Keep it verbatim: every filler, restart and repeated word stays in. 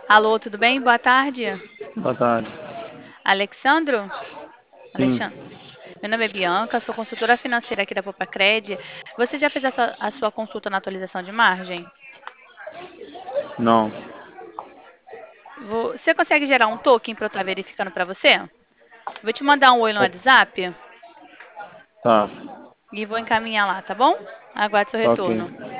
Alô, tudo bem? Boa tarde. Boa tarde. Alexandro? Sim, Alexandre. Meu nome é Bianca, sou consultora financeira aqui da Popacred. Você já fez a sua, a sua consulta na atualização de margem? não. Você consegue gerar um token para eu estar verificando para você? Vou te mandar um oi no WhatsApp Tá, e vou encaminhar lá, tá bom? Aguarde seu tá ok. retorno.